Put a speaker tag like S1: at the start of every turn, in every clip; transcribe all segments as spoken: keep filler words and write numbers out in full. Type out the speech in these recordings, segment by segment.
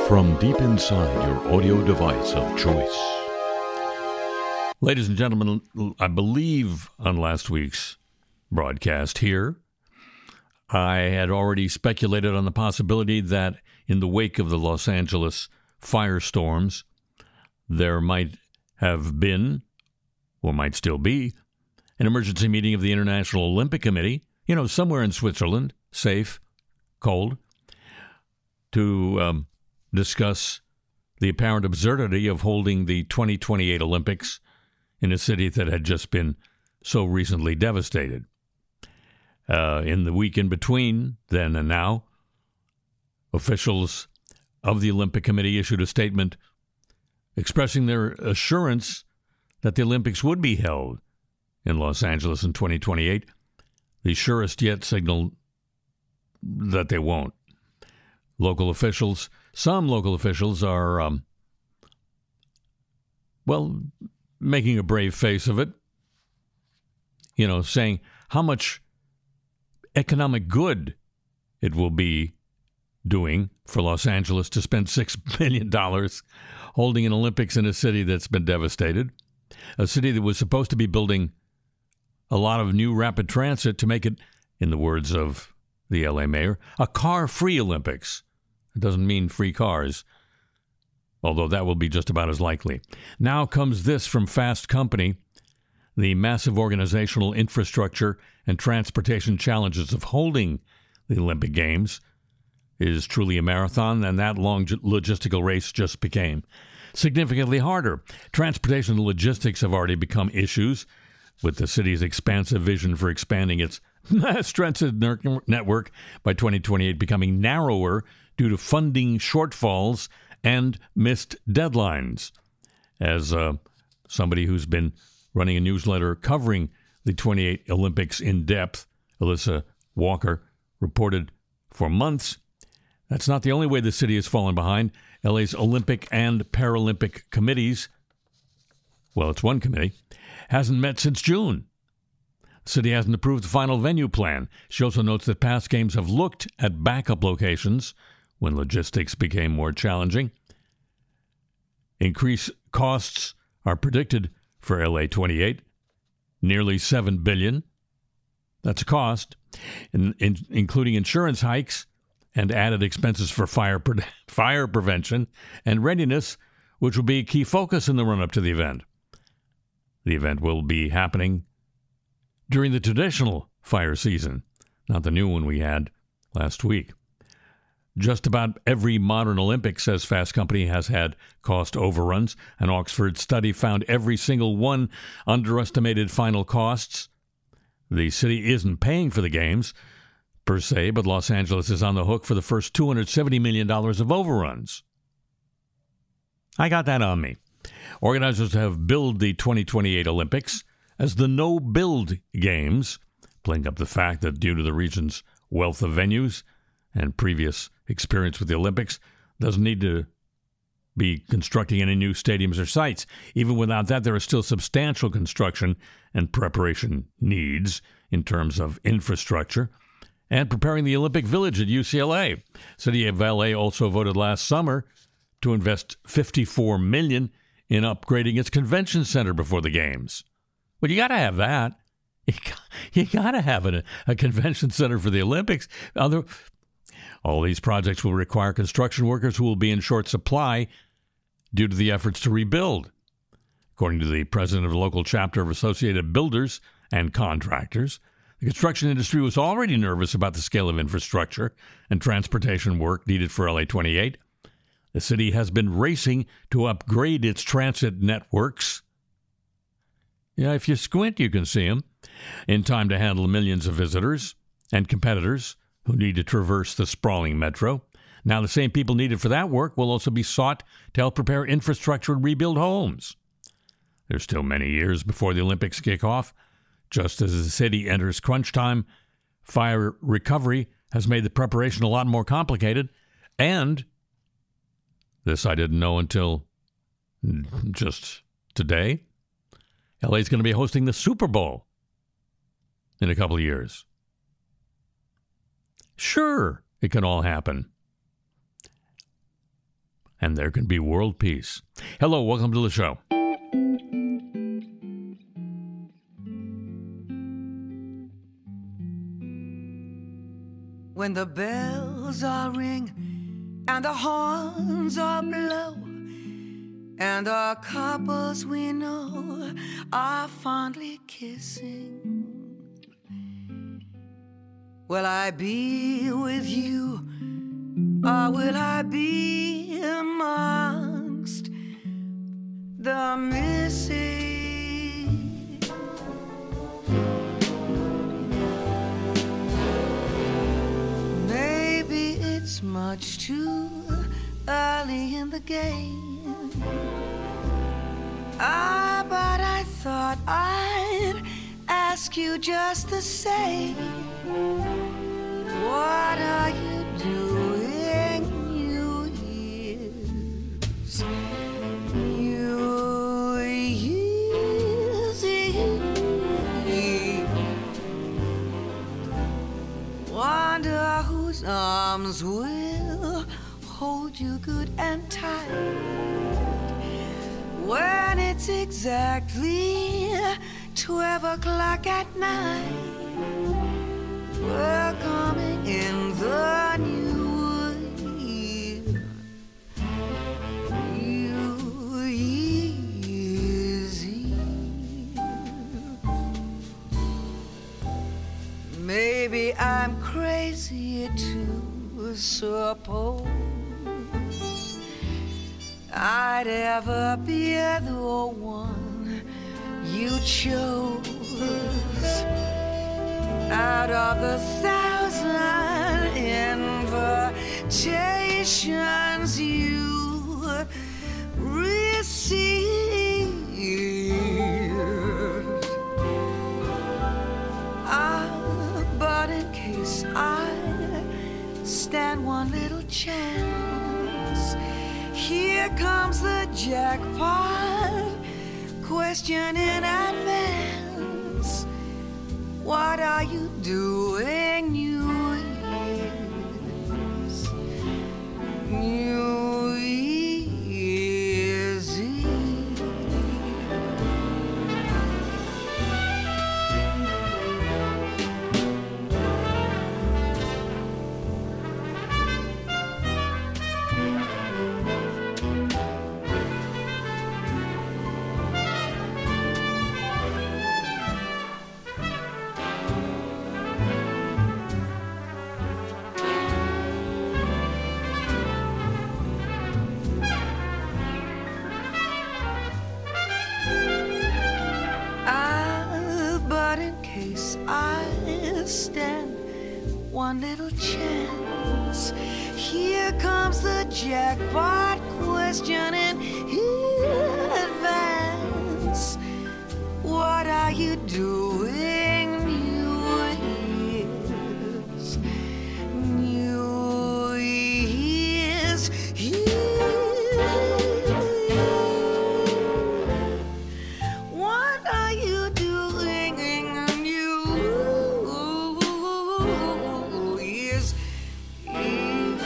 S1: from deep inside your audio device of choice.
S2: Ladies and gentlemen, I believe on last week's broadcast here, I had already speculated on the possibility that in the wake of the Los Angeles firestorms, there might have been, or might still be, an emergency meeting of the International Olympic Committee, you know, somewhere in Switzerland, safe, cold, to um, discuss the apparent absurdity of holding the twenty twenty-eight Olympics in a city that had just been so recently devastated. Uh, in the week in between then and now, officials of the Olympic Committee issued a statement expressing their assurance that the Olympics would be held in Los Angeles in twenty twenty-eight. The surest yet signaled that they won't. Local officials, some local officials are, um, well, making a brave face of it, you know, saying how much economic good it will be doing for Los Angeles to spend six billion dollars holding an Olympics in a city that's been devastated, a city that was supposed to be building a lot of new rapid transit to make it, in the words of the L A mayor, a car-free Olympics. It doesn't mean free cars, although that will be just about as likely. Now comes this from Fast Company. The massive organizational infrastructure and transportation challenges of holding the Olympic Games is truly a marathon, and that long logistical race just became significantly harder. Transportation and logistics have already become issues, with the city's expansive vision for expanding its mass transit network by twenty twenty-eight becoming narrower due to funding shortfalls and missed deadlines. As uh, somebody who's been running a newsletter covering the twenty-eight Olympics in depth, Alyssa Walker, reported for months, that's not the only way the city has fallen behind. L A's Olympic and Paralympic committees, well, it's one committee, hasn't met since June. The city hasn't approved the final venue plan. She also notes that past games have looked at backup locations when logistics became more challenging. Increased costs are predicted for L A twenty-eight, nearly seven billion dollars. That's a cost, in, in, including insurance hikes and added expenses for fire pre- fire prevention and readiness, which will be a key focus in the run-up to the event. The event will be happening during the traditional fire season, not the new one we had last week. Just about every modern Olympic, says Fast Company, has had cost overruns. An Oxford study found every single one underestimated final costs. The city isn't paying for the games, per se, but Los Angeles is on the hook for the first two hundred seventy million dollars of overruns. I got that on me. Organizers have billed the twenty twenty-eight Olympics as the no-build games, playing up the fact that due to the region's wealth of venues and previous experience with the Olympics, doesn't need to be constructing any new stadiums or sites. Even without that, there are still substantial construction and preparation needs in terms of infrastructure and preparing the Olympic Village at U C L A. City of L A also voted last summer to invest fifty-four million dollars in upgrading its convention center before the games. Well, you got to have that. You got to have a, a convention center for the Olympics. Other, all these projects will require construction workers who will be in short supply due to the efforts to rebuild. According to the president of the local chapter of Associated Builders and Contractors, the construction industry was already nervous about the scale of infrastructure and transportation work needed for L A twenty-eight. The city has been racing to upgrade its transit networks. Yeah, if you squint, you can see them, in time to handle millions of visitors and competitors who need to traverse the sprawling metro. Now, the same people needed for that work will also be sought to help prepare infrastructure and rebuild homes. There's still many years before the Olympics kick off. Just as the city enters crunch time, fire recovery has made the preparation a lot more complicated, and this I didn't know until just today, L A's going to be hosting the Super Bowl in a couple of years. Sure, it can all happen. and there can be world peace. Hello, welcome to the show.
S3: When the bells are ring and the horns are blow and the couples we know are fondly kissing, will I be with you or will I be amongst the missing? It's much too early in the game. Ah, but I thought I'd ask you just the same. What are you doing, New Year's? New Year's Eve. Wonder whose arms will hold you good and tight when it's exactly twelve o'clock at night. We're coming in the new year, New Year's Eve. Maybe I'm crazy to suppose I'd ever be the one you chose out of the thousand invitations you received. Ah, but in case I stand one little chance, here comes the jackpot question in advance. What are you doing, New Year's? New Year's Eve. Stand one little chance. Here comes the jackpot question in advance. What are you doing, New Year's? New Year's Eve. What are you doing, New Year's Eve?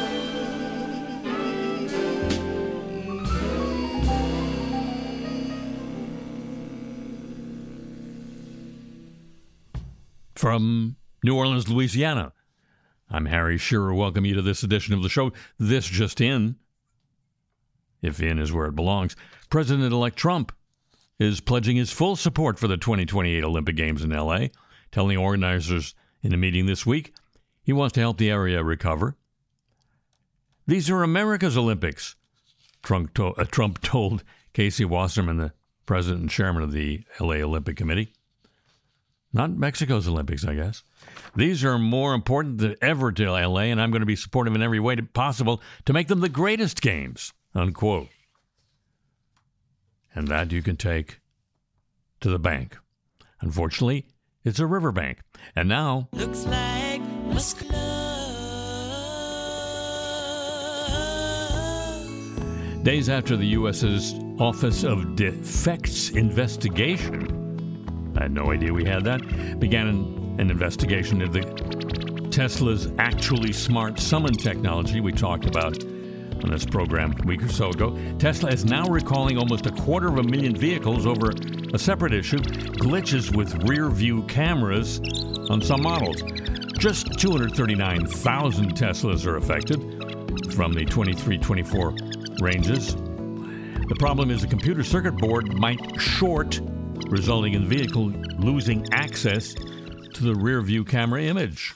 S2: From New Orleans, Louisiana, I'm Harry Shearer. Welcome you to this edition of the show. This just in, if in is where it belongs, President-elect Trump is pledging his full support for the twenty twenty-eight Olympic Games in L A, telling organizers in a meeting this week he wants to help the area recover. These are America's Olympics, Trump, to- uh, Trump told Casey Wasserman, the president and chairman of the L A Olympic Committee. Not Mexico's Olympics, I guess. These are more important than ever to L A, and I'm going to be supportive in every way possible to make them the greatest games, unquote. And that you can take to the bank. Unfortunately, it's a riverbank. And now...
S4: Looks like Muscular.
S2: Days after the U S's Office of Defects Investigation, I had no idea we had that, began an, an investigation into the Tesla's Actually Smart Summon technology we talked about on this program a week or so ago. Tesla is now recalling almost a quarter of a million vehicles over a separate issue, glitches with rear-view cameras on some models. Just two hundred thirty-nine thousand Teslas are affected from the twenty-three twenty-four ranges. The problem is the computer circuit board might short, resulting in the vehicle losing access to the rear-view camera image.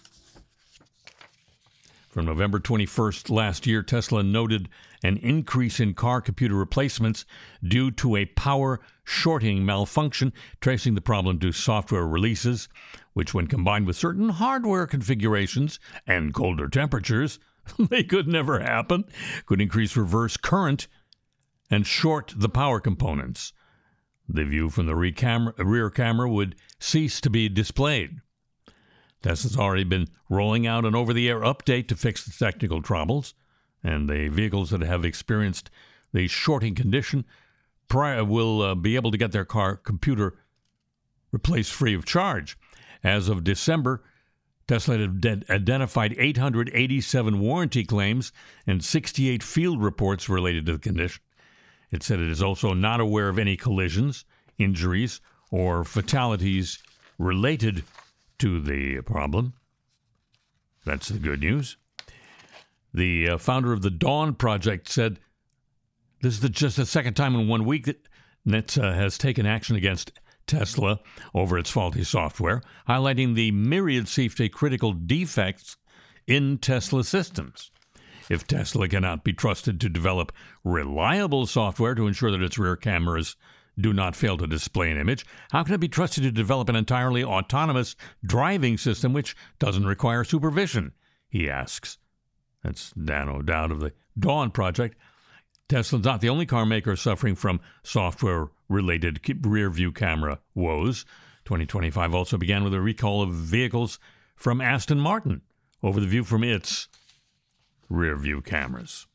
S2: From November twenty-first last year, Tesla noted an increase in car computer replacements due to a power shorting malfunction, tracing the problem to software releases, which when combined with certain hardware configurations and colder temperatures, they could never happen, could increase reverse current and short the power components. The view from the rear camera, rear camera would cease to be displayed. Tesla's already been rolling out an over-the-air update to fix the technical troubles, and the vehicles that have experienced the shorting condition prior will uh, be able to get their car computer replaced free of charge. As of December, Tesla had identified eight hundred eighty-seven warranty claims and sixty-eight field reports related to the condition. It said it is also not aware of any collisions, injuries, or fatalities related to the problem. That's the good news. The uh, founder of the Dawn Project said this is the, just the second time in one week that N H T S A has taken action against Tesla over its faulty software, highlighting the myriad safety-critical defects in Tesla systems. If Tesla cannot be trusted to develop reliable software to ensure that its rear cameras do not fail to display an image, how can it be trusted to develop an entirely autonomous driving system which doesn't require supervision? He asks. That's Dan O'Dowd of the Dawn Project. Tesla's not the only car maker suffering from software-related rear-view camera woes. twenty twenty-five also began with a recall of vehicles from Aston Martin over the view from its rear-view cameras.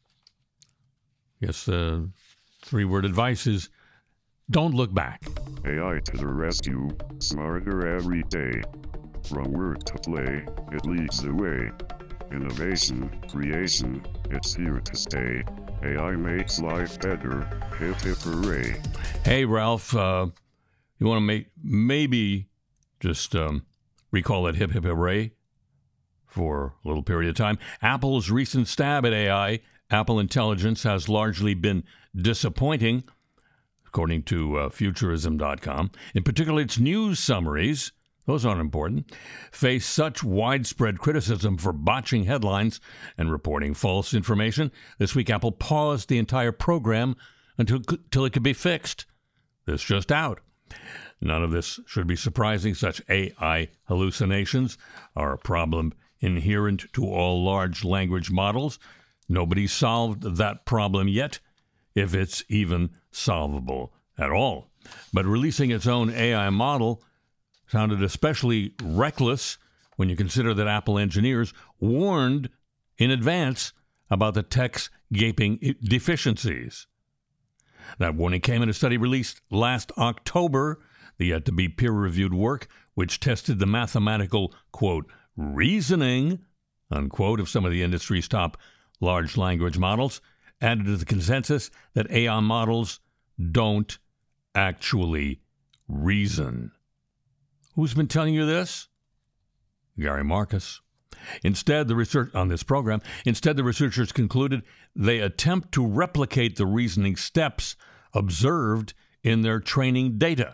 S2: Yes, uh, three-word advice is don't look back.
S5: A I to the rescue, smarter every day. From work to play, it leads the way. Innovation, creation, it's here to stay. A I makes life better. Hip hip hooray.
S2: Hey, Ralph, uh, you want to make maybe just um, recall that hip hip hooray for a little period of time. Apple's recent stab at A I, Apple Intelligence, has largely been disappointing, according to uh, Futurism dot com. In particular, its news summaries, those aren't important, face such widespread criticism for botching headlines and reporting false information. This week, Apple paused the entire program until, until it could be fixed. This just out. None of this should be surprising. Such A I hallucinations are a problem inherent to all large language models. Nobody's solved that problem yet, if it's even solvable at all. But releasing its own A I model sounded especially reckless when you consider that Apple engineers warned in advance about the tech's gaping deficiencies. That warning came in a study released last October, the yet-to-be peer-reviewed work, which tested the mathematical, quote, reasoning, unquote, of some of the industry's top large language models, added to the consensus that A I models don't actually reason. Who's been telling you this? Gary Marcus. Instead, the research on this program, instead the researchers concluded they attempt to replicate the reasoning steps observed in their training data.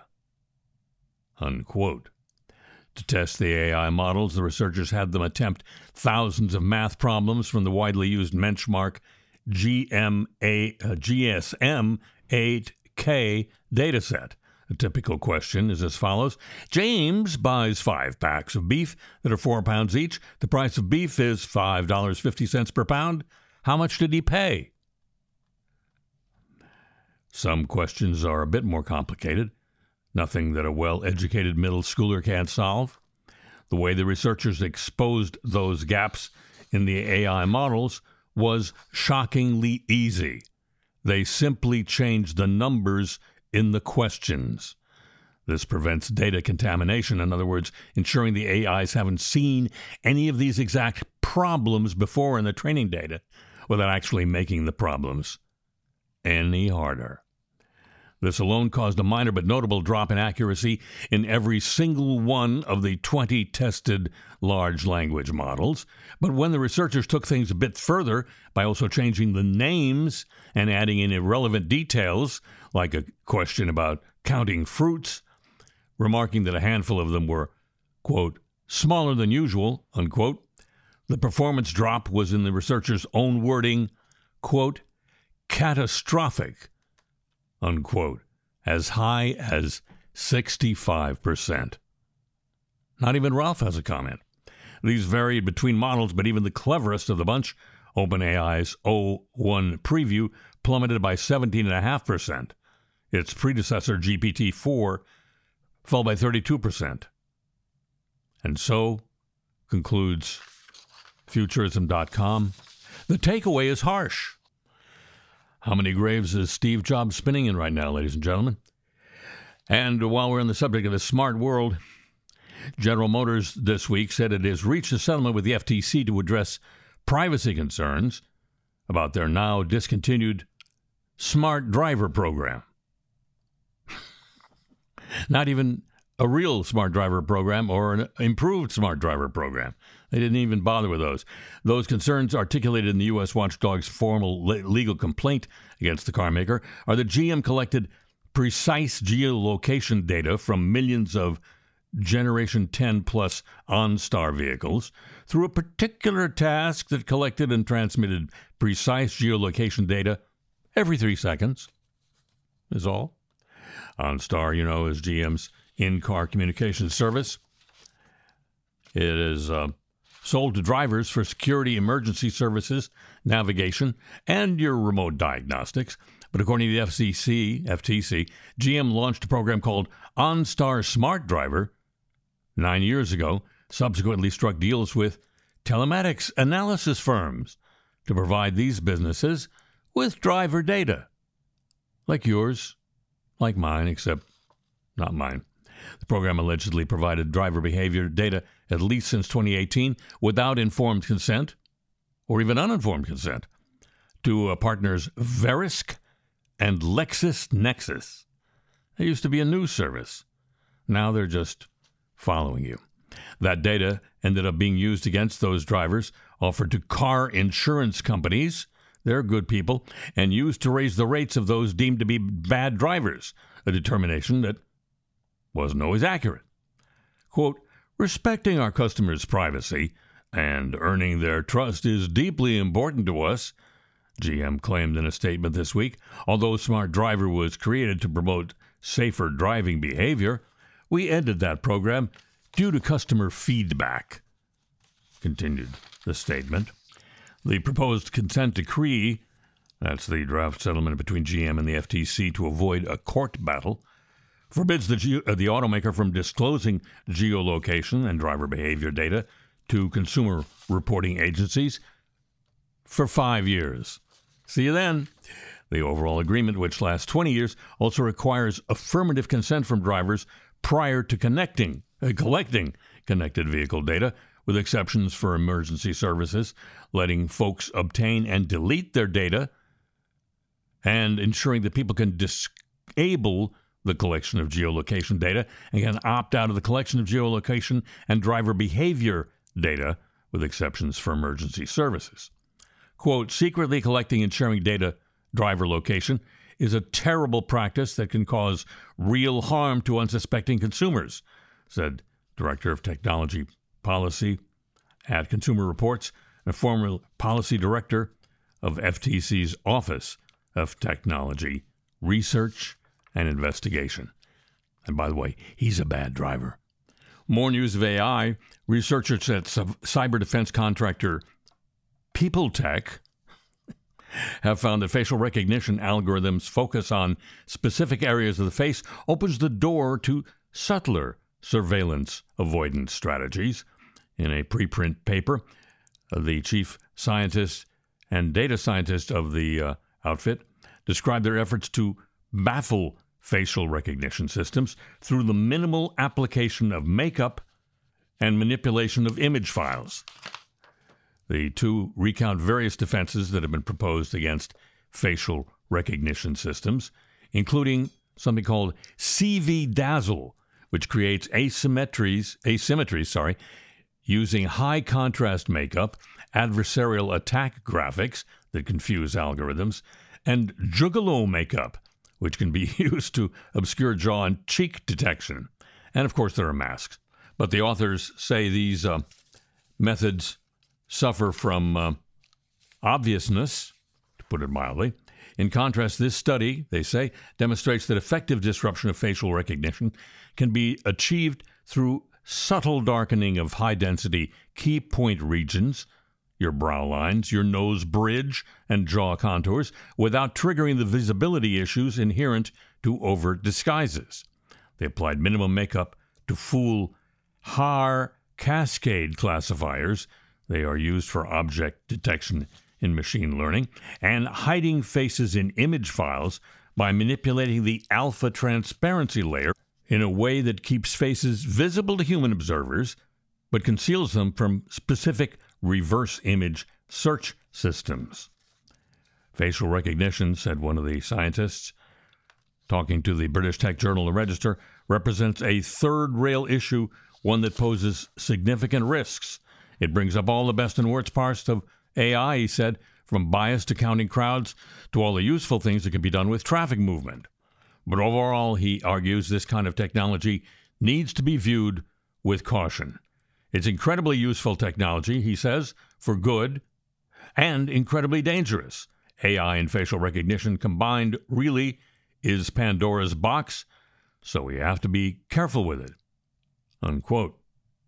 S2: Unquote. To test the A I models, the researchers had them attempt thousands of math problems from the widely used benchmark G M A, uh, G S M eight K dataset. A typical question is as follows. James buys five packs of beef that are four pounds each. The price of beef is five dollars and fifty cents per pound. How much did he pay? Some questions are a bit more complicated. Nothing that a well-educated middle schooler can't solve. The way the researchers exposed those gaps in the A I models was shockingly easy. They simply changed the numbers in the questions. This prevents data contamination. In other words, ensuring the A Is haven't seen any of these exact problems before in the training data, without actually making the problems any harder. This alone caused a minor but notable drop in accuracy in every single one of the twenty tested large language models. But when the researchers took things a bit further by also changing the names and adding in irrelevant details, like a question about counting fruits, remarking that a handful of them were, quote, smaller than usual, unquote, the performance drop was, in the researchers' own wording, quote, catastrophic, unquote, as high as sixty-five percent. Not even Ralph has a comment. These varied between models, but even the cleverest of the bunch, OpenAI's O one preview, plummeted by seventeen point five percent. Its predecessor, G P T four, fell by thirty-two percent. And so, concludes Futurism dot com, the takeaway is harsh. How many graves is Steve Jobs spinning in right now, ladies and gentlemen? And while we're on the subject of the smart world, General Motors this week said it has reached a settlement with the F T C to address privacy concerns about their now discontinued smart driver program. Not even a real smart driver program or an improved smart driver program. They didn't even bother with those. Those concerns, articulated in the U S watchdog's formal le- legal complaint against the car maker, are that G M collected precise geolocation data from millions of Generation ten plus OnStar vehicles through a particular task that collected and transmitted precise geolocation data every three seconds, is all. OnStar, you know, is G M's in-car communication service. It is uh, sold to drivers for security, emergency services, navigation, and your remote diagnostics. But according to the F C C, F T C, G M launched a program called OnStar Smart Driver nine years ago, subsequently struck deals with telematics analysis firms to provide these businesses with driver data. Like yours, like mine, except not mine. The program allegedly provided driver behavior data at least since twenty eighteen without informed consent, or even uninformed consent, to uh, partners Verisk and LexisNexis. They used to be a news service. Now they're just following you. That data ended up being used against those drivers, offered to car insurance companies, they're good people, and used to raise the rates of those deemed to be bad drivers, a determination that wasn't always accurate. Quote, respecting our customers' privacy and earning their trust is deeply important to us, G M claimed in a statement this week. Although Smart Driver was created to promote safer driving behavior, we ended that program due to customer feedback, continued the statement. The proposed consent decree, that's the draft settlement between G M and the F T C to avoid a court battle, forbids the, ge- uh, the automaker from disclosing geolocation and driver behavior data to consumer reporting agencies for five years. See you then. The overall agreement, which lasts twenty years, also requires affirmative consent from drivers prior to connecting, uh, collecting connected vehicle data, with exceptions for emergency services, letting folks obtain and delete their data, and ensuring that people can disable the collection of geolocation data and can opt out of the collection of geolocation and driver behavior data, with exceptions for emergency services. Quote, secretly collecting and sharing data, driver location, is a terrible practice that can cause real harm to unsuspecting consumers, said Director of Technology Policy at Consumer Reports, and a former policy director of F T C's Office of Technology Research and Investigation. And by the way, he's a bad driver. More news of A I. Researchers at cyber defense contractor PeopleTech have found that facial recognition algorithms focus on specific areas of the face opens the door to subtler surveillance avoidance strategies. In a preprint paper, the chief scientist and data scientist of the uh, outfit described their efforts to baffle facial recognition systems through the minimal application of makeup and manipulation of image files. The two recount various defenses that have been proposed against facial recognition systems, including something called C V Dazzle, which creates asymmetries, asymmetries, sorry, using high contrast makeup, adversarial attack graphics that confuse algorithms, and Juggalo makeup, which can be used to obscure jaw and cheek detection. And of course, there are masks. But the authors say these uh, methods suffer from uh, obviousness, to put it mildly. In contrast, this study, they say, demonstrates that effective disruption of facial recognition can be achieved through subtle darkening of high-density key point regions, your brow lines, your nose bridge, and jaw contours, without triggering the visibility issues inherent to overt disguises. They applied minimum makeup to fool Haar cascade classifiers. They are used for object detection in machine learning, and hiding faces in image files by manipulating the alpha transparency layer in a way that keeps faces visible to human observers, but conceals them from specific reverse image search systems. Facial recognition, said one of the scientists, talking to the British tech journal The Register, represents a third-rail issue, one that poses significant risks. It brings up all the best and worst parts of A I, he said, from bias to counting crowds to all the useful things that can be done with traffic movement. But overall, he argues, this kind of technology needs to be viewed with caution. It's incredibly useful technology, he says, for good, and incredibly dangerous. A I and facial recognition combined really is Pandora's box, so we have to be careful with it. Unquote.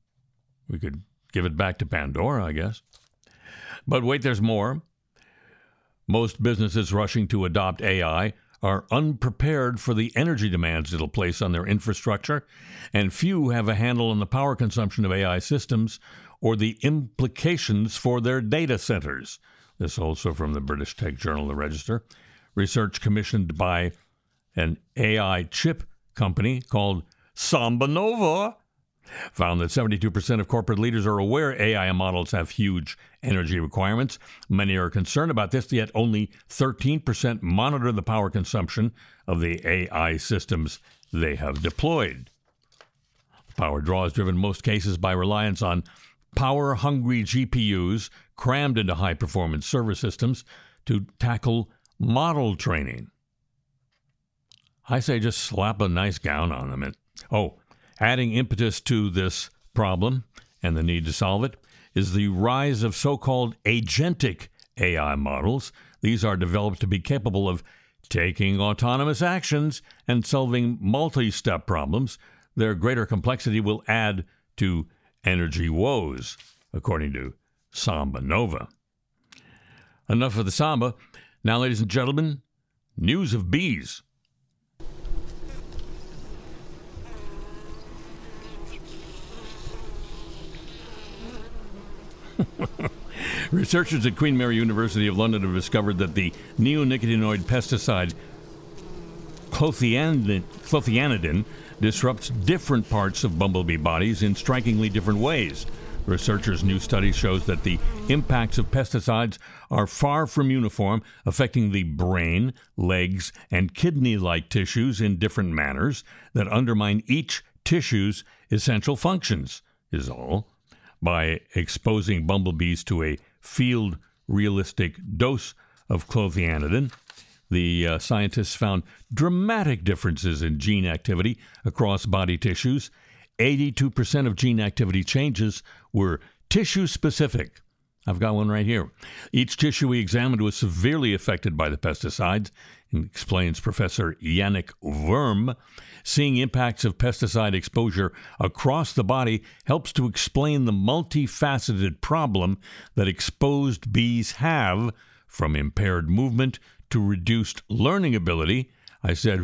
S2: We could give it back to Pandora, I guess. But wait, there's more. Most businesses rushing to adopt A I are unprepared for the energy demands it'll place on their infrastructure, and few have a handle on the power consumption of A I systems or the implications for their data centers. This also from the British tech journal The Register. Research commissioned by an A I chip company called SambaNova found that seventy-two percent of corporate leaders are aware A I models have huge energy requirements. Many are concerned about this, yet only thirteen percent monitor the power consumption of the A I systems they have deployed. Power draw is driven in most cases by reliance on power-hungry G P Us crammed into high-performance server systems to tackle model training. I say just slap a nice gown on them. And, oh, adding impetus to this problem and the need to solve it is the rise of so-called agentic A I models. These are developed to be capable of taking autonomous actions and solving multi-step problems. Their greater complexity will add to energy woes, according to SambaNova. Enough of the Samba. Now, ladies and gentlemen, news of bees. Researchers at Queen Mary University of London have discovered that the neonicotinoid pesticide clothianidin, clothianidin disrupts different parts of bumblebee bodies in strikingly different ways. Researchers' new study shows that the impacts of pesticides are far from uniform, affecting the brain, legs, and kidney-like tissues in different manners that undermine each tissue's essential functions, is all. By exposing bumblebees to a field-realistic dose of clothianidin, the uh, scientists found dramatic differences in gene activity across body tissues. eighty-two percent of gene activity changes were tissue-specific. I've got one right here. Each tissue we examined was severely affected by the pesticides, explains Professor Yannick Worm. Seeing impacts of pesticide exposure across the body helps to explain the multifaceted problem that exposed bees have, from impaired movement to reduced learning ability, I said,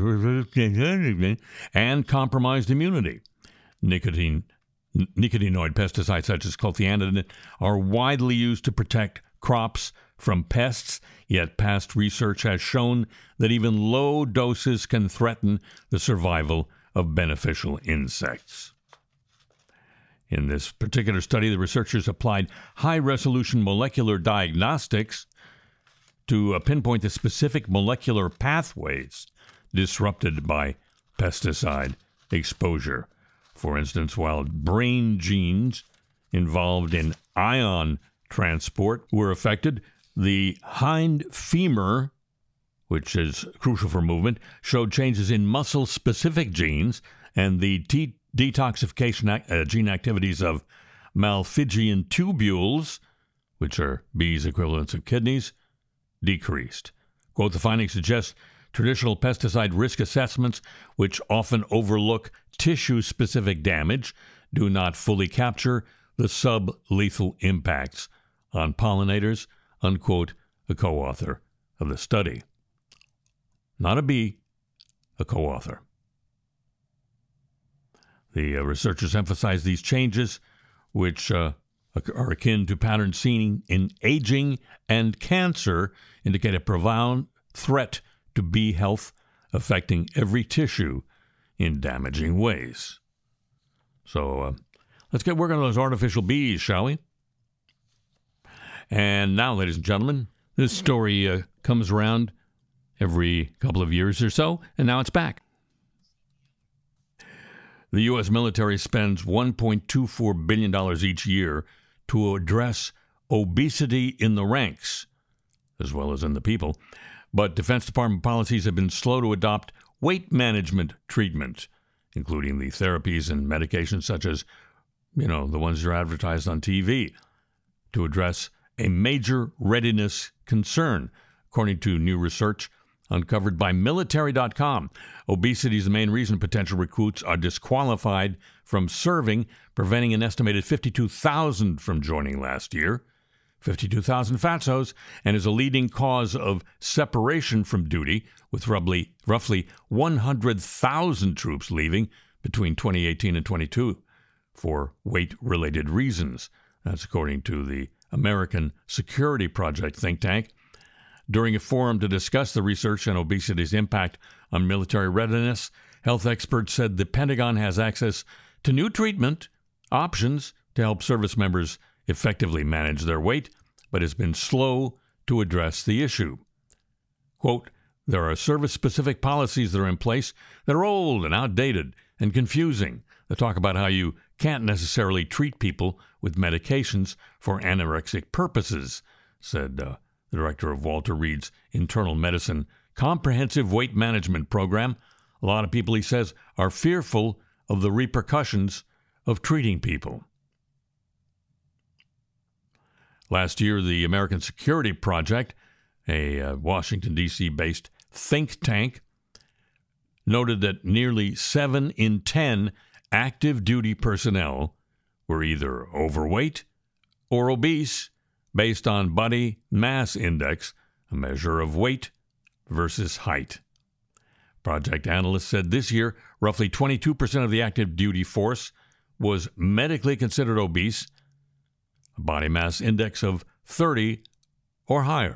S2: and compromised immunity. Nicotine, nicotinoid pesticides such as clothianidin are widely used to protect crops from pests, yet past research has shown that even low doses can threaten the survival of beneficial insects. In this particular study, the researchers applied high-resolution molecular diagnostics to uh, pinpoint the specific molecular pathways disrupted by pesticide exposure. For instance, while brain genes involved in ion transport were affected, the hind femur, which is crucial for movement, showed changes in muscle-specific genes, and the T- detoxification uh, gene activities of Malpighian tubules, which are bees' equivalents of kidneys, decreased. Quote, the findings suggest traditional pesticide risk assessments, which often overlook tissue-specific damage, do not fully capture the sub-lethal impacts on pollinators, unquote, a co-author of the study. Not a bee, a co-author. The uh, researchers emphasize these changes, which uh, are akin to patterns seen in aging and cancer, indicate a profound threat to bee health, affecting every tissue in damaging ways. So uh, let's get working on those artificial bees, shall we? And now, ladies and gentlemen, this story uh, comes around every couple of years or so, and now it's back. The U S military spends one point two four billion dollars each year to address obesity in the ranks, as well as in the people. But Defense Department policies have been slow to adopt weight management treatments, including the therapies and medications such as, you know, the ones that are advertised on T V, to address a major readiness concern, according to new research uncovered by military dot com. Obesity is the main reason potential recruits are disqualified from serving, preventing an estimated fifty-two thousand from joining last year. fifty-two thousand fatsos, and is a leading cause of separation from duty, with roughly, roughly one hundred thousand troops leaving between twenty eighteen and twenty-two for weight-related reasons. That's according to the American Security Project think tank. During a forum to discuss the research on obesity's impact on military readiness, health experts said the Pentagon has access to new treatment options to help service members effectively manage their weight, but has been slow to address the issue. Quote, there are service-specific policies that are in place that are old and outdated and confusing. They talk about how you can't necessarily treat people with medications for anorexic purposes, said uh, the director of Walter Reed's Internal Medicine Comprehensive Weight Management Program. A lot of people, he says, are fearful of the repercussions of treating people. Last year, the American Security Project, a uh, Washington, D C based think tank, noted that nearly seven in ten active duty personnel were either overweight or obese based on body mass index, a measure of weight versus height. Project analysts said this year, roughly twenty-two percent of the active duty force was medically considered obese, a body mass index of thirty or higher.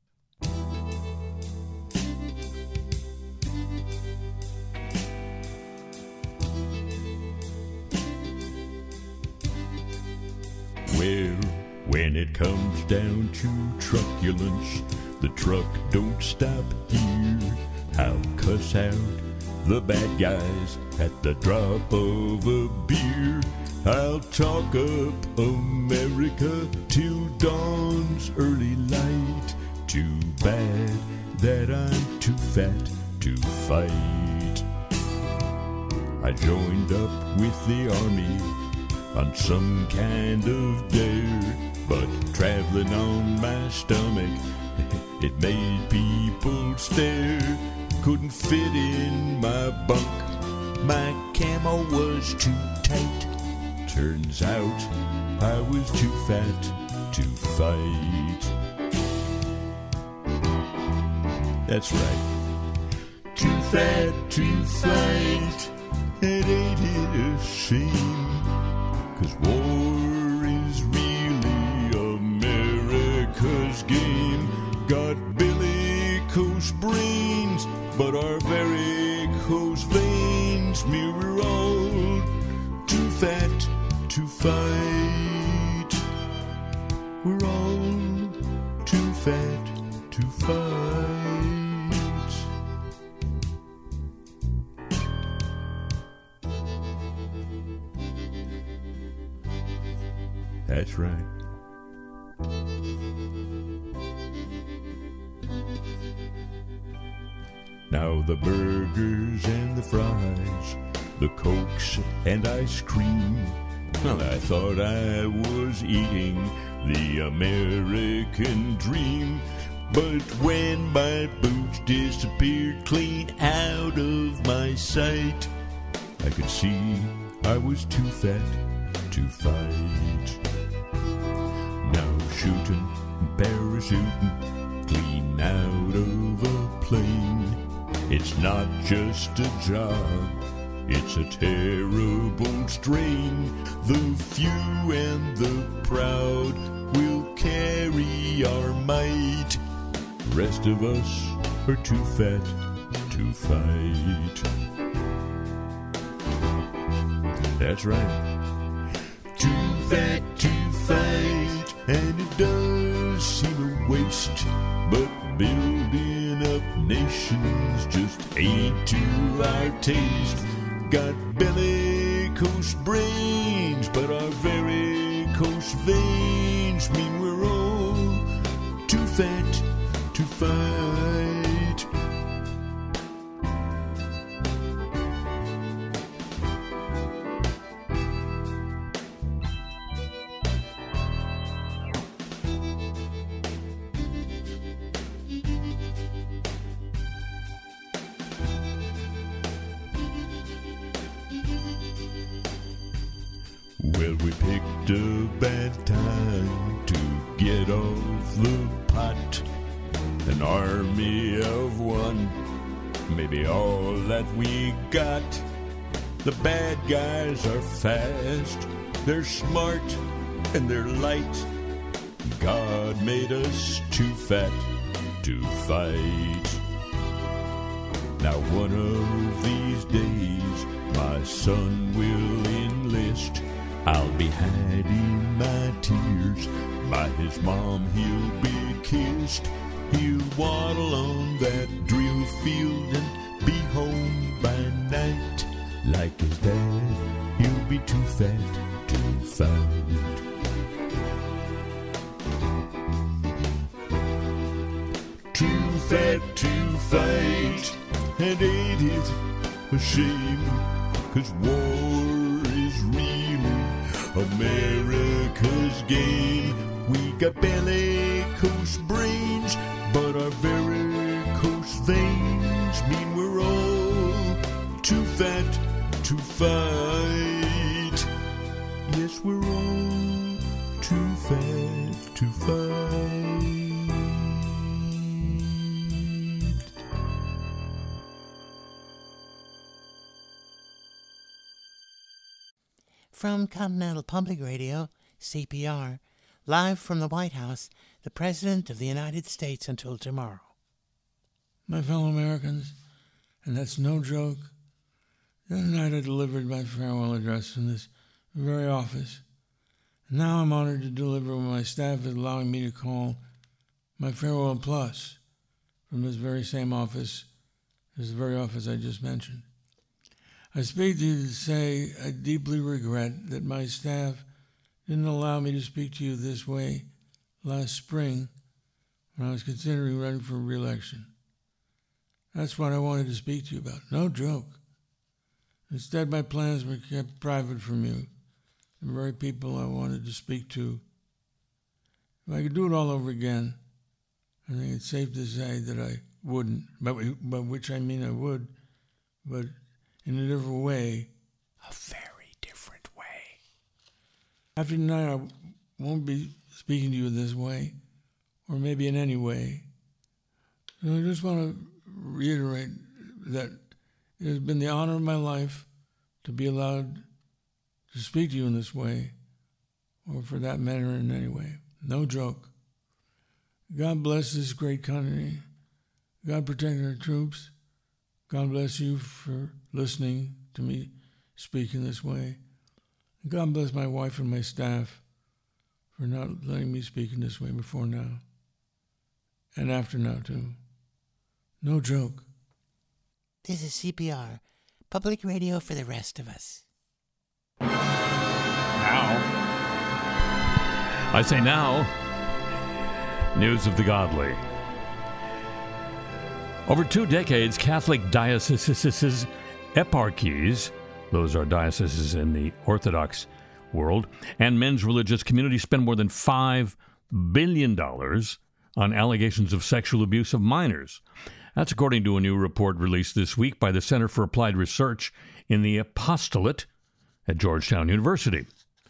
S1: Well, when it comes down to truculence, the truck don't stop here. I'll cuss out the bad guys at the drop of a beer. I'll talk up America till dawn's early light. Too bad that I'm too fat to fight. I joined up with the army on some kind of dare, but traveling on my stomach, it made people stare. Couldn't fit in my bunk, my camo was too tight. Turns out I was too fat to fight. That's right, too fat to fight. It ain't it a shame? 'Cause war is really America's game. Got bellicose brains, but our varicose veins mirror all. Too fat to fight. We're all too fat to fight. That's right. Now the burgers and the fries, the Cokes and ice cream. Well, I thought I was eating the American dream. But when my boots disappeared clean out of my sight, I could see I was too fat to fight. Now shooting and parachuting clean out of a plane, it's not just a job, it's a terrible strain. The few and the proud will carry our might. The rest of us are too fat to fight. That's right. Too fat to fight, and it does seem a waste, but building up nations just ain't to our taste. Got bellicose brains, but our varicose veins mean we're all too fat to fight. Well, we picked a bad time to get off the pot. An army of one, maybe all that we got. The bad guys are fast, they're smart, and they're light. God made us too fat to fight. Now one of these days, my son will enlist. I'll be hiding my tears, by his mom he'll be kissed. He'll waddle on that drill field and be home by night. Like his dad, he'll be too fat to fight. Too fat to fight, and ain't it a shame? 'Cause war is really America's game. We got bellicose brains, but our varicose veins mean we're all too fat to fight. Yes, we're all too fat to fight.
S6: From Continental Public Radio, C P R, live from the White House, the President of the United States until tomorrow.
S2: My fellow Americans, and that's no joke, the other night I delivered my farewell address in this very office. Now I'm honored to deliver what my staff is allowing me to call my farewell plus from this very same office, this very office I just mentioned. I speak to you to say I deeply regret that my staff didn't allow me to speak to you this way last spring when I was considering running for re-election. That's what I wanted to speak to you about. No joke. Instead, my plans were kept private from you, the very people I wanted to speak to. If I could do it all over again, I think it's safe to say that I wouldn't, but by which I mean I would, but in a different way, a very different way. After tonight, I won't be speaking to you this way, or maybe in any way. So I just want to reiterate that it has been the honor of my life to be allowed to speak to you in this way, or for that matter in any way. No joke. God bless this great country. God protect our troops. God bless you for listening to me speak in this way. God bless my wife and my staff for not letting me speak in this way before now. And after now, too. No joke.
S6: This is C P R, public radio for the rest of us.
S2: Now. I say now, news of the godly. Over two decades, Catholic dioceses, eparchies, those are dioceses in the Orthodox world, and men's religious communities spend more than five billion dollars on allegations of sexual abuse of minors. That's according to a new report released this week by the Center for Applied Research in the Apostolate at Georgetown University.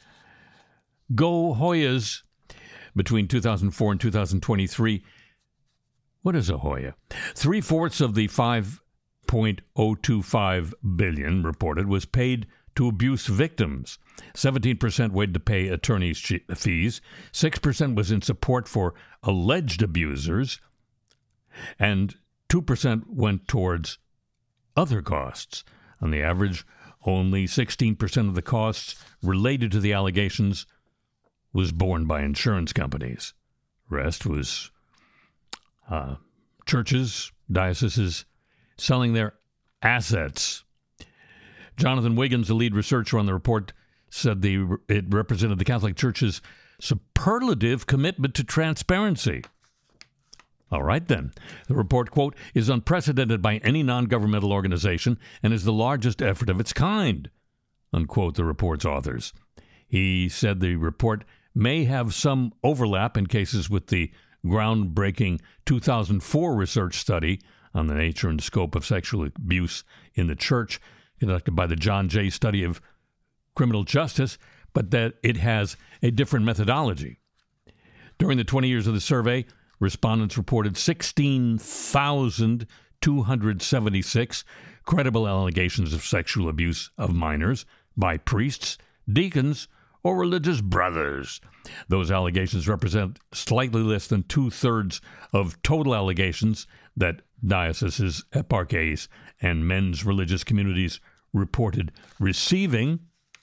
S2: Go Hoyas, between two thousand four and two thousand twenty-three. What is a Hoya? Three-fourths of the five point oh two five billion dollars reported was paid to abuse victims. seventeen percent went to pay attorneys' fees. six percent was in support for alleged abusers. And two percent went towards other costs. On the average, only sixteen percent of the costs related to the allegations was borne by insurance companies. Rest was uh, churches, dioceses, selling their assets. Jonathan Wiggins, the lead researcher on the report, said the it represented the Catholic Church's superlative commitment to transparency. All right, then. The report, quote, is unprecedented by any non-governmental organization and is the largest effort of its kind, unquote, the report's authors. He said the report may have some overlap in cases with the groundbreaking two thousand four research study on the nature and scope of sexual abuse in the church conducted by the John Jay Study of Criminal Justice, but that it has a different methodology. During the twenty years of the survey, respondents reported sixteen thousand two hundred seventy-six credible allegations of sexual abuse of minors by priests, deacons, or religious brothers. Those allegations represent slightly less than two-thirds of total allegations that dioceses, eparchies, and men's religious communities reported receiving.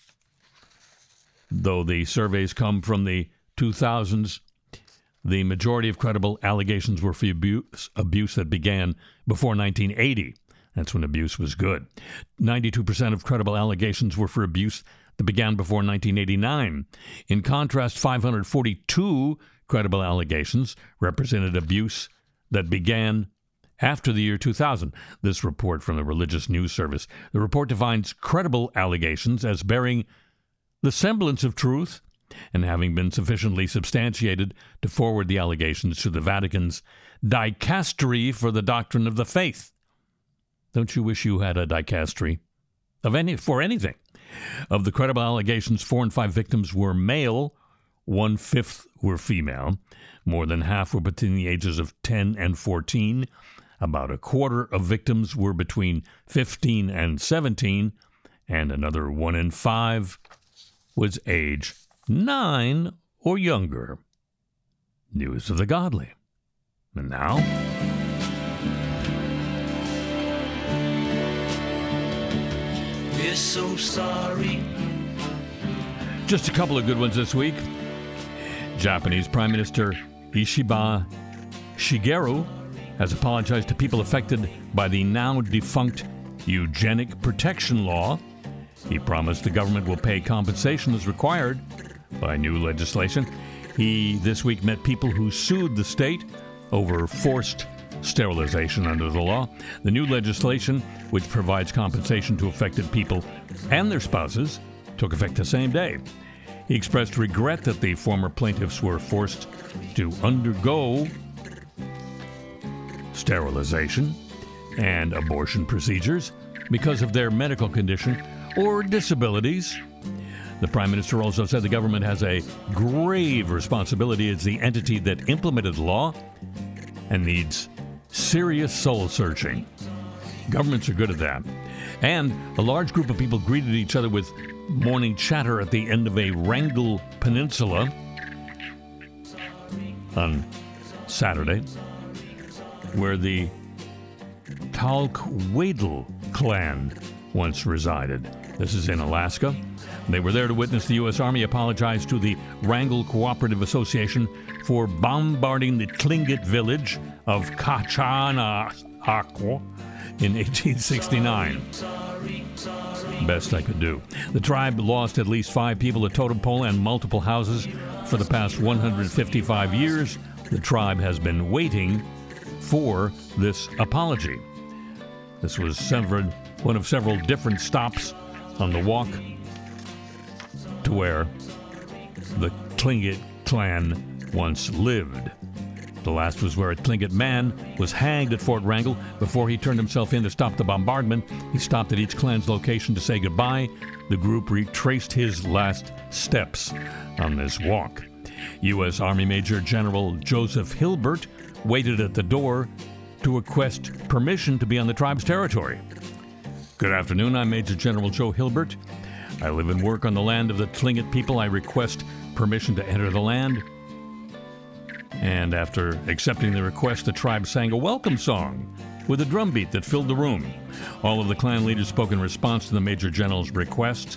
S2: Though the surveys come from the two thousands, the majority of credible allegations were for abuse, abuse that began before nineteen eighty. That's when abuse was good. ninety-two percent of credible allegations were for abuse that began before nineteen eighty-nine. In contrast, five hundred forty-two credible allegations represented abuse that began after the year two thousand. This report from the Religious News Service. The report defines credible allegations as bearing the semblance of truth and having been sufficiently substantiated to forward the allegations to the Vatican's dicastery for the doctrine of the faith. Don't you wish you had a dicastery of any for anything? Of the credible allegations, four and five victims were male, one-fifth were female. More than half were between the ages of ten and fourteen. About a quarter of victims were between fifteen and seventeen, and another one in five was age nine or younger. News of the godly. And now,
S4: We're so sorry.
S2: just a couple of good ones this week. Japanese Prime Minister Ishiba Shigeru has apologized to people affected by the now-defunct eugenic protection law. He promised the government will pay compensation as required by new legislation. He this week met people who sued the state over forced sterilization under the law. The new legislation, which provides compensation to affected people and their spouses, took effect the same day. He expressed regret that the former plaintiffs were forced to undergo sterilization and abortion procedures because of their medical condition or disabilities. The Prime Minister also said the government has a grave responsibility as the entity that implemented the law and needs serious soul-searching. Governments are good at that. And a large group of people greeted each other with morning chatter at the end of a Wrangell Peninsula on Saturday, where the Talkewadle clan once resided. This is in Alaska. They were there to witness the U S. Army apologize to the Wrangell Cooperative Association for bombarding the Tlingit village of Kachanakwa in eighteen sixty-nine. Best I could do. The tribe lost at least five people, a totem pole, and multiple houses for the past one hundred fifty-five years. The tribe has been waiting for this apology. This was severed, one of several different stops on the walk to where the Tlingit clan once lived. The last was where a Tlingit man was hanged at Fort Wrangell before he turned himself in to stop the bombardment. He stopped at each clan's location to say goodbye. The group retraced his last steps on this walk. U S. Army Major General Joseph Hilbert waited at the door to request permission to be on the tribe's territory. Good afternoon, I'm Major General Joe Hilbert. I live and work on the land of the Tlingit people. I request permission to enter the land. And after accepting the request, the tribe sang a welcome song with a drum beat that filled the room. All of the clan leaders spoke in response to the Major General's request.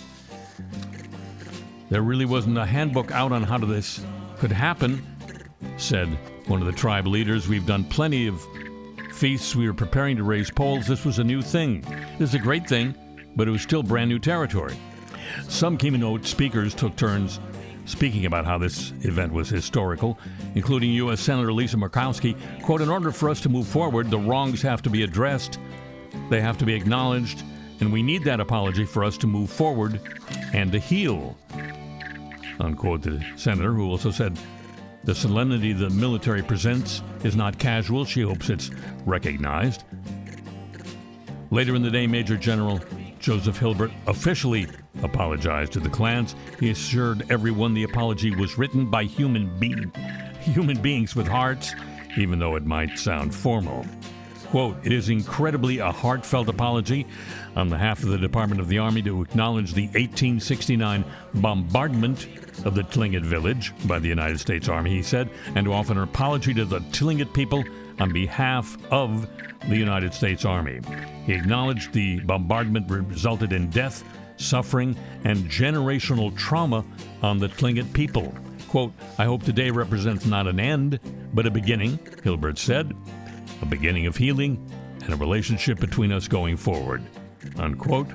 S2: There really wasn't a handbook out on how this could happen, said one of the tribe leaders. We've done plenty of feasts. We were preparing to raise poles. This was a new thing. This is a great thing, but it was still brand new territory. Some keynote speakers took turns speaking about how this event was historical, including U S. Senator Lisa Murkowski. Quote, in order for us to move forward, the wrongs have to be addressed. They have to be acknowledged, and we need that apology for us to move forward and to heal. Unquote, the senator, who also said the solemnity the military presents is not casual. She hopes it's recognized. Later in the day, Major General Joseph Hilbert officially apologized to the clans. He assured everyone the apology was written by human being, human beings with hearts, even though it might sound formal. Quote, it is incredibly a heartfelt apology on behalf of the Department of the Army to acknowledge the eighteen sixty-nine bombardment of the Tlingit village by the United States Army, he said, and to offer an apology to the Tlingit people on behalf of the United States Army. He acknowledged the bombardment resulted in death, suffering, and generational trauma on the Tlingit people. Quote, I hope today represents not an end, but a beginning, Hilbert said, a beginning of healing and a relationship between us going forward. Unquote.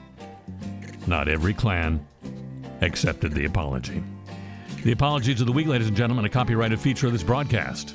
S2: Not every clan accepted the apology. The apologies of the week, ladies and gentlemen, a copyrighted feature of this broadcast.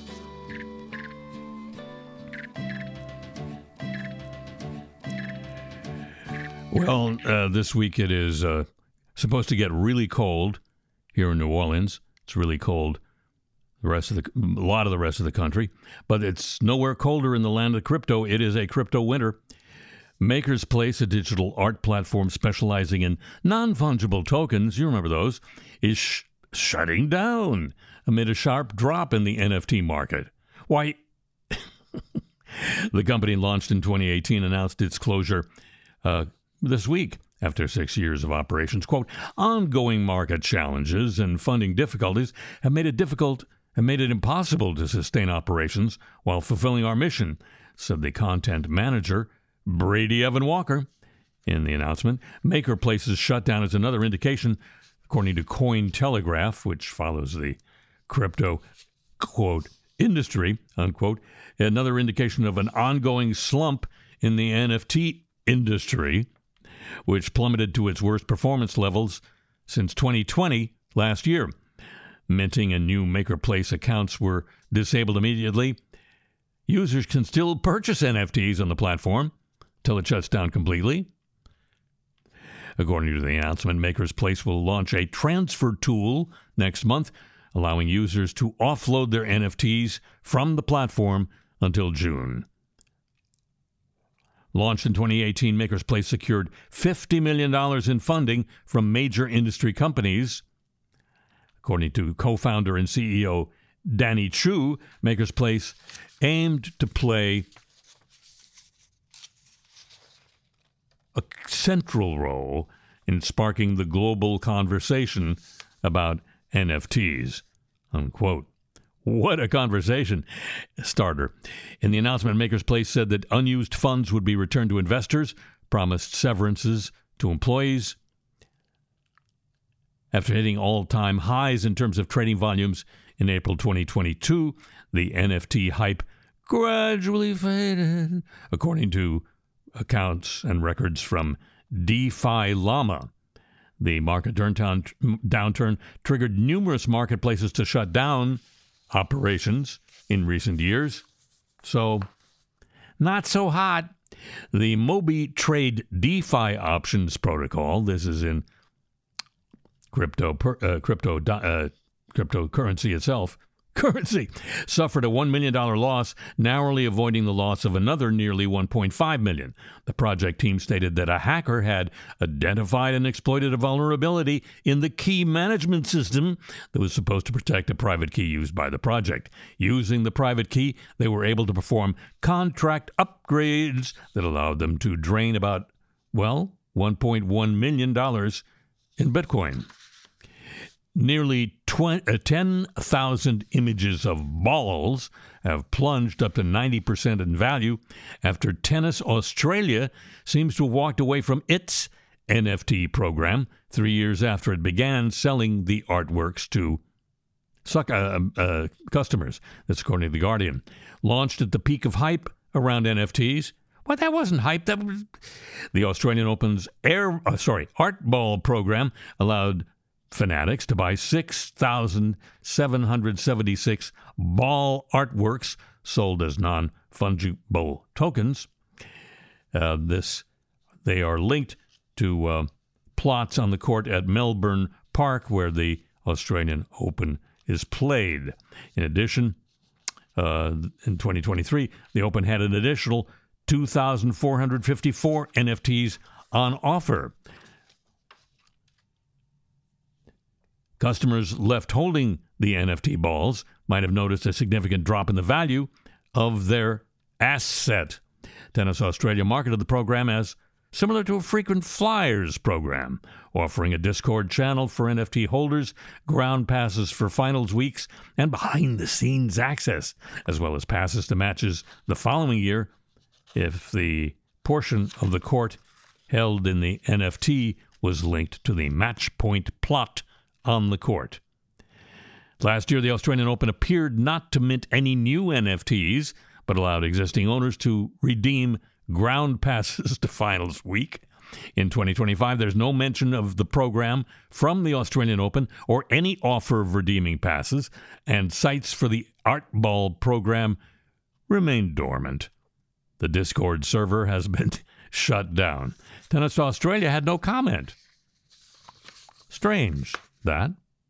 S2: Well, uh, this week it is uh, supposed to get really cold here in New Orleans. It's really cold the rest of the a lot of the rest of the country, but it's nowhere colder in the land of crypto. It is a crypto winter. Maker's Place, a digital art platform specializing in non-fungible tokens, you remember those, is sh- shutting down amid a sharp drop in the N F T market. Why, the company launched in twenty eighteen announced its closure uh, this week after six years of operations. Quote, ongoing market challenges and funding difficulties have made it difficult and made it impossible to sustain operations while fulfilling our mission, said the content manager, Brady Evan Walker, in the announcement. Maker Place's shutdown is another indication, according to Cointelegraph, which follows the crypto, quote, industry, unquote, another indication of an ongoing slump in the N F T industry, which plummeted to its worst performance levels since twenty twenty, last year. Minting and new Maker Place accounts were disabled immediately. Users can still purchase N F Ts on the platform till it shuts down completely. According to the announcement, Maker's Place will launch a transfer tool next month, allowing users to offload their N F Ts from the platform until June. Launched in twenty eighteen, Maker's Place secured fifty million dollars in funding from major industry companies. According to co-founder and C E O Danny Chu, Maker's Place aimed to play a central role in sparking the global conversation about N F Ts, unquote. What a conversation starter. In the announcement, Maker's Place said that unused funds would be returned to investors, promised severances to employees after hitting all-time highs in terms of trading volumes in April twenty twenty-two. The N F T hype gradually faded, according to accounts and records from DeFi Llama. The market downturn, downturn triggered numerous marketplaces to shut down operations in recent years. So, not so hot. The Mobi Trade DeFi options protocol, this is in crypto, uh, crypto, uh, cryptocurrency itself, currency, suffered a one million dollars loss, narrowly avoiding the loss of another nearly one point five million dollars. The project team stated that a hacker had identified and exploited a vulnerability in the key management system that was supposed to protect a private key used by the project. Using the private key, they were able to perform contract upgrades that allowed them to drain about, well, one point one million dollars in Bitcoin. Nearly ten thousand images of balls have plunged up to ninety percent in value after Tennis Australia seems to have walked away from its N F T program three years after it began selling the artworks to suck, uh, uh, customers. That's according to The Guardian. Launched at the peak of hype around N F Ts. Well, that wasn't hype. That was the Australian Open's air, uh, sorry, art ball program allowed fanatics to buy six thousand seven hundred seventy-six ball artworks sold as non-fungible tokens. Uh, this, they are linked to uh, plots on the court at Melbourne Park where the Australian Open is played. In addition, uh, in twenty twenty-three, the Open had an additional two thousand four hundred fifty-four N F Ts on offer. Customers left holding the N F T balls might have noticed a significant drop in the value of their asset. Tennis Australia marketed the program as similar to a frequent flyers program, offering a Discord channel for N F T holders, ground passes for finals weeks, and behind-the-scenes access, as well as passes to matches the following year if the portion of the court held in the N F T was linked to the match point plot on the court. Last year, the Australian Open appeared not to mint any new N F Ts, but allowed existing owners to redeem ground passes to finals week. In twenty twenty-five, there's no mention of the program from the Australian Open or any offer of redeeming passes, and sites for the Art Ball program remain dormant. The Discord server has been shut down. Tennis Australia had no comment. Strange, that.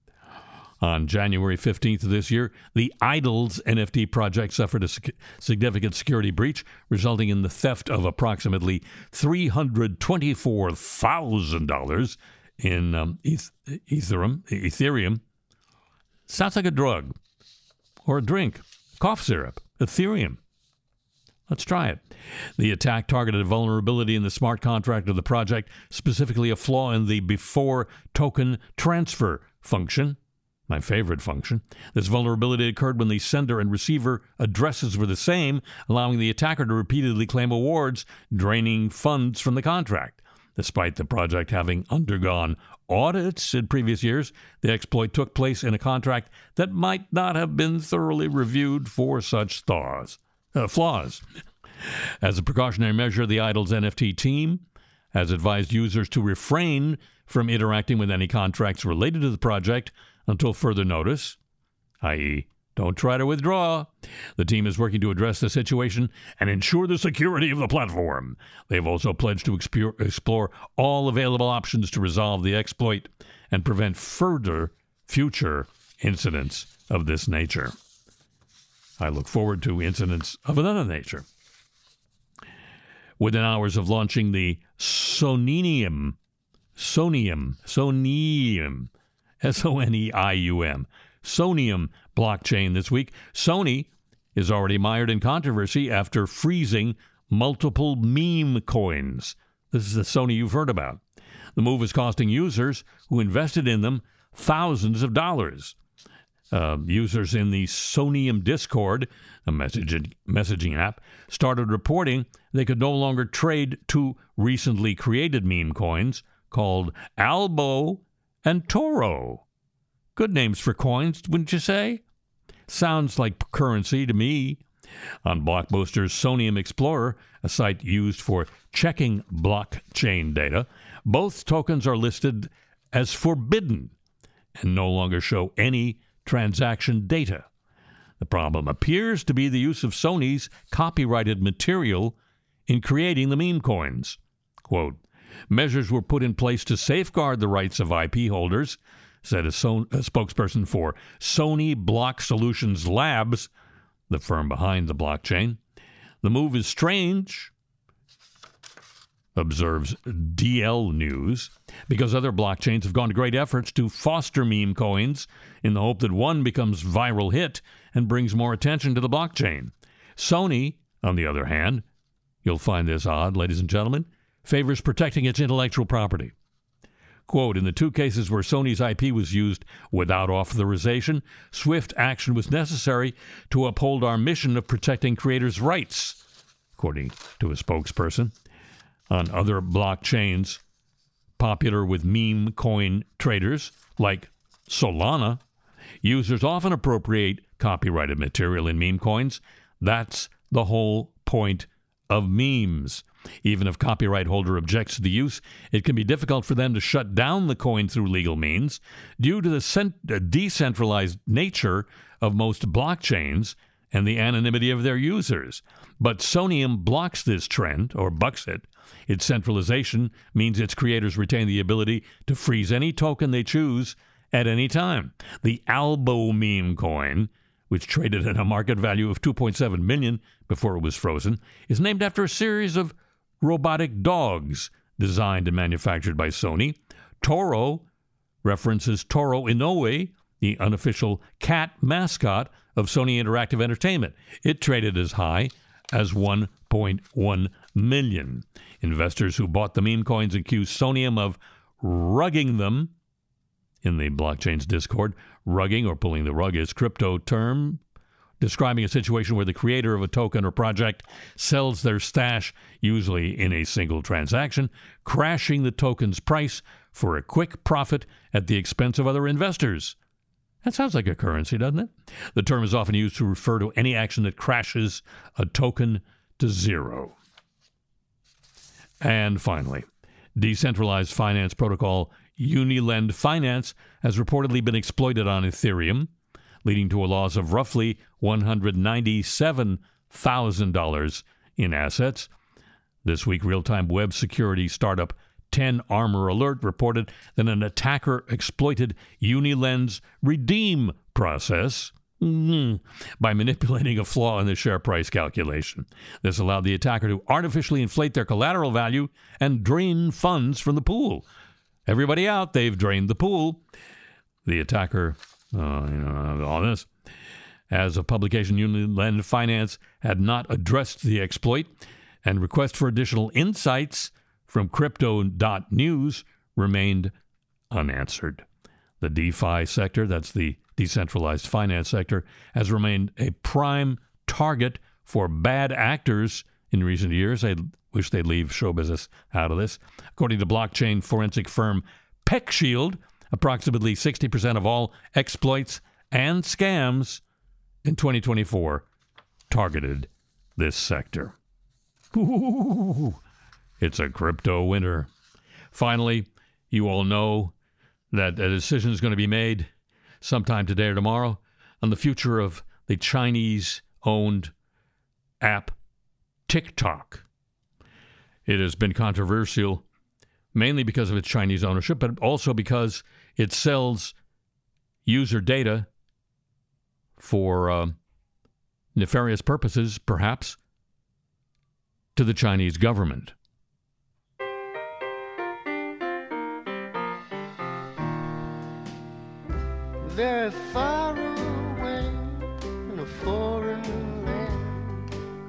S2: On January fifteenth of this year, the Idols N F T project suffered a significant security breach, resulting in the theft of approximately three hundred twenty-four thousand dollars in um, eth- Ethereum. Ethereum. Sounds like a drug or a drink. Cough syrup. Ethereum. Let's try it. The attack targeted a vulnerability in the smart contract of the project, specifically a flaw in the before token transfer function. My favorite function. This vulnerability occurred when the sender and receiver addresses were the same, allowing the attacker to repeatedly claim awards, draining funds from the contract. Despite the project having undergone audits in previous years, the exploit took place in a contract that might not have been thoroughly reviewed for such thaws. Uh, flaws. As a precautionary measure, the Idols N F T team has advised users to refrain from interacting with any contracts related to the project until further notice, that is, don't try to withdraw. The team is working to address the situation and ensure the security of the platform. They've also pledged to explore, explore all available options to resolve the exploit and prevent further future incidents of this nature. I look forward to incidents of another nature. Within hours of launching the Sonium, Sonium, Sonium, S O N E I U M, Sonium blockchain this week, Sony is already mired in controversy after freezing multiple meme coins. This is the Sony you've heard about. The move is costing users who invested in them thousands of dollars. Uh, users in the Sonium Discord, a messaging, messaging app, started reporting they could no longer trade two recently created meme coins called Albo and Toro. Good names for coins, wouldn't you say? Sounds like currency to me. On Blockbuster's Sonium Explorer, a site used for checking blockchain data, both tokens are listed as forbidden and no longer show any transaction data. The problem appears to be the use of Sony's copyrighted material in creating the meme coins. Quote, measures were put in place to safeguard the rights of I P holders, said a, Son- a spokesperson for Sony Block Solutions Labs, the firm behind the blockchain. The move is strange, observes D L News, because other blockchains have gone to great efforts to foster meme coins in the hope that one becomes viral hit and brings more attention to the blockchain. Sony, on the other hand, you'll find this odd, ladies and gentlemen, favors protecting its intellectual property. Quote, in the two cases where Sony's I P was used without authorization, swift action was necessary to uphold our mission of protecting creators' rights, according to a spokesperson. On other blockchains popular with meme coin traders like Solana, users often appropriate copyrighted material in meme coins. That's the whole point of memes. Even if copyright holder objects to the use, it can be difficult for them to shut down the coin through legal means due to the cent- decentralized nature of most blockchains and the anonymity of their users. But Sonium blocks this trend, or bucks it. Its centralization means its creators retain the ability to freeze any token they choose at any time. The Albo meme coin, which traded at a market value of two point seven million dollars before it was frozen, is named after a series of robotic dogs designed and manufactured by Sony. Toro references Toro Inoue, the unofficial cat mascot of Sony Interactive Entertainment. It traded as high as one point one million dollars. Investors who bought the meme coins accused Sonium of rugging them. In the blockchain's Discord, rugging or pulling the rug is crypto term describing a situation where the creator of a token or project sells their stash, usually in a single transaction, crashing the token's price for a quick profit at the expense of other investors. That sounds like a currency, doesn't it? The term is often used to refer to any action that crashes a token to zero. And finally, decentralized finance protocol Unilend Finance has reportedly been exploited on Ethereum, leading to a loss of roughly one hundred ninety-seven thousand dollars in assets. This week, real-time web security startup ten Armor Alert reported that an attacker exploited Unilend's redeem process mm, by manipulating a flaw in the share price calculation. This allowed the attacker to artificially inflate their collateral value and drain funds from the pool. Everybody out, they've drained the pool. The attacker, uh, you know, all this. As of publication, Unilend Finance had not addressed the exploit, and requests for additional insights from Crypto dot news remained unanswered. The DeFi sector, that's the decentralized finance sector, has remained a prime target for bad actors in recent years. I wish they'd leave show business out of this. According to blockchain forensic firm PeckShield, approximately sixty percent of all exploits and scams in twenty twenty-four targeted this sector. Ooh, it's a crypto winter. Finally, you all know that a decision is going to be made sometime today or tomorrow on the future of the Chinese-owned app TikTok. It has been controversial mainly because of its Chinese ownership, but also because it sells user data for uh, nefarious purposes, perhaps, to the Chinese government.
S7: Very far away in a foreign land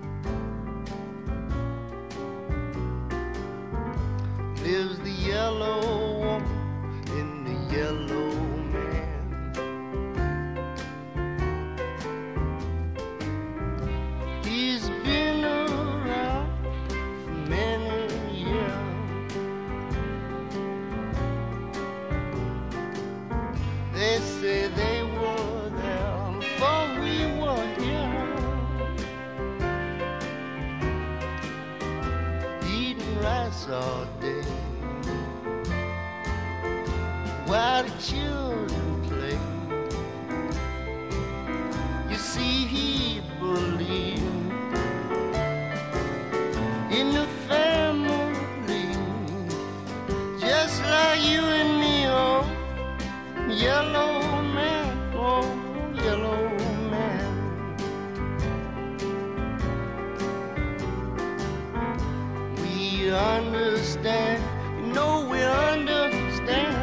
S7: lives the yellow woman in the yellow man. dance all day. While the children play, you see he believed in the family, just like you and me, oh, yellow man, oh, yellow man. We understand, you know we understand.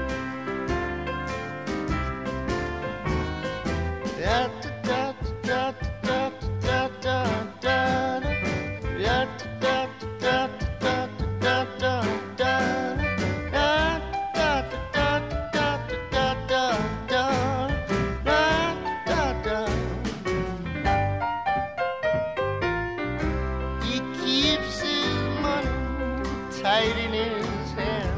S7: Da da da da da da da da. He keeps his money tight in his hand.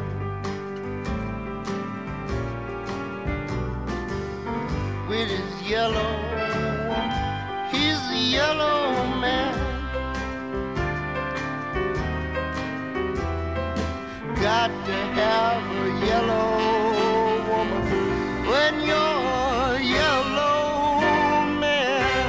S7: With his yellow, he's a yellow man. Got to have a yellow woman when you're a yellow man.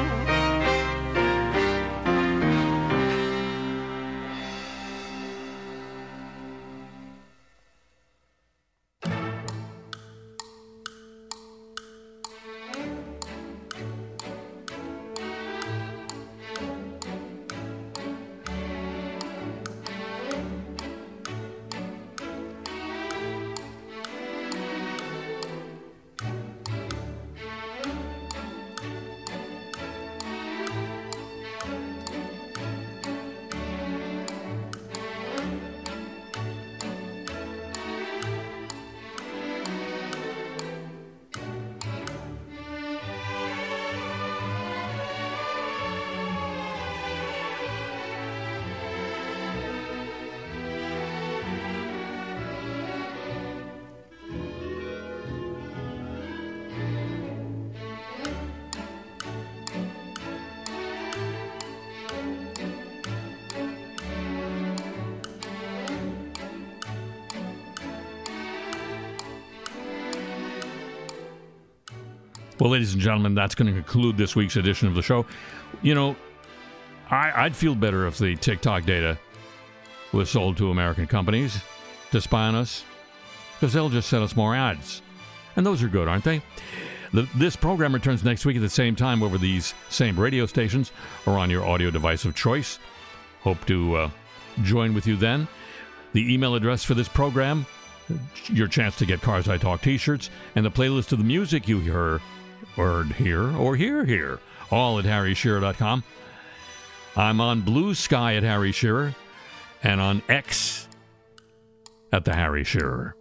S2: Well, ladies and gentlemen, that's going to conclude this week's edition of the show. You know, I, I'd feel better if the TikTok data was sold to American companies to spy on us, because they'll just send us more ads. And those are good, aren't they? The, this program returns next week at the same time over these same radio stations or on your audio device of choice. Hope to uh, join with you then. The email address for this program, your chance to get Cars I Talk t-shirts, and the playlist of the music you hear, or hear, or hear here, all at harry shearer dot com. I'm on Blue Sky at Harry Shearer, and on X at the Harry Shearer.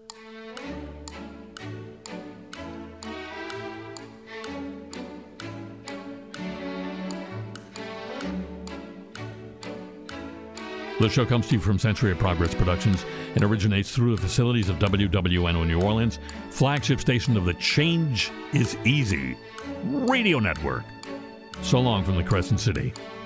S2: The show comes to you from Century of Progress Productions and originates through the facilities of W W N O New Orleans, flagship station of the Change is Easy radio network. So long from the Crescent City.